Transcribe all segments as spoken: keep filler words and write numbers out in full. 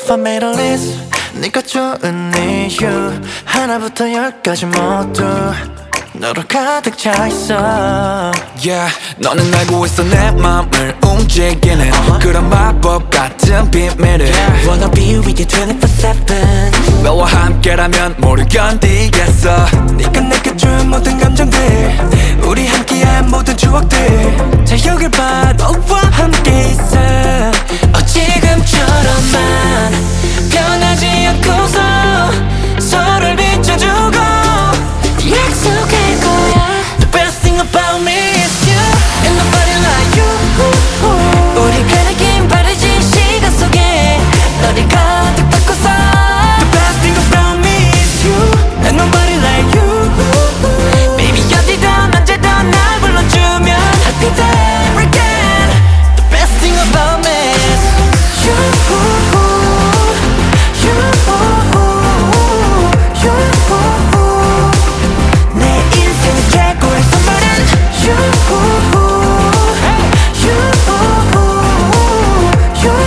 If I made a list 네가 좋은 이유 하나부터 열까지 모두 너로 가득 차있어. Yeah, 너는 알고 있어 내 맘을 움직이는 uh-huh. 그런 마법 같은 비밀을 yeah. Wanna be with you twenty-four seven. 너와 함께라면 뭐를 견디겠어. 네가 내게 준 모든 감정들 우리 함께한 모든 추억들 자 여길 봐 너와 함께 있어. 어 지금처럼만 변하지 않고서 서로를 비춰주고 약속할 거야. The best thing about me is you and nobody like you. 우리가 느낀 바르진 시간 속에 너를 가득 받고서 The best thing about me is you and nobody like you. Baby 어디든 언제든 날 불러주면 I'll be there again. The best thing about me is you, you, you. 내 인생의 최고의 선물은 you, you, you.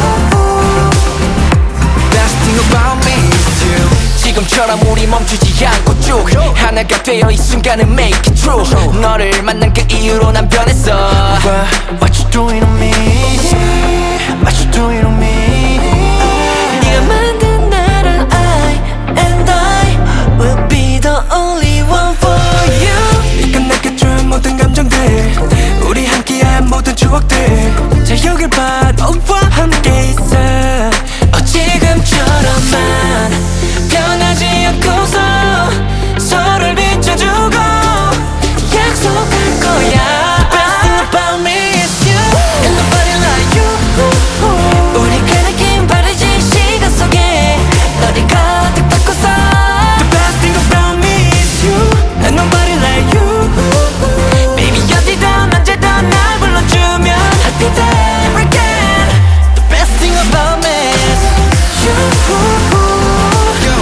Best thing about me is you. 지금처럼 우리 멈추지 않고 쭉 하나가 되어 이 순간을 make it true. 너를 만난 그 이후로 난 변했어. What you doing on me? What you doing on me? 네가 만든 나를 I and I will be the only one for you. 네가 내게 준 모든 감정들 우리 함께한 모든 추억들 자 여길 봐 너와 함께 있어. 어 지금처럼만 변하지 않고서 서로를 비춰주고 약속할 거야. Best thing about me is you and nobody like you. 우리가 느낀 바르진 시간 속에 너를 가득 받고서 The best thing about me is you and nobody like you. Baby 어디든 언제든 날 불러주면 I'll be there again. The best thing about me is you, you,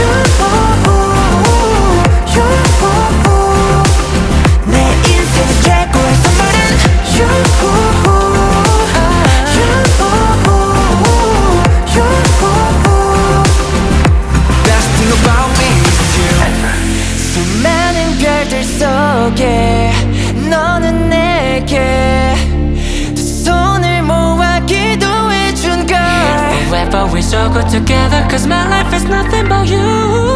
you. 내 인생의 최고의 선물은 you, you, you. Best thing about me is you. 수많은 별들 속에 너는 내게 두 손을 모아 기도해준 걸. Forever we so good together cause my life is nothing but you.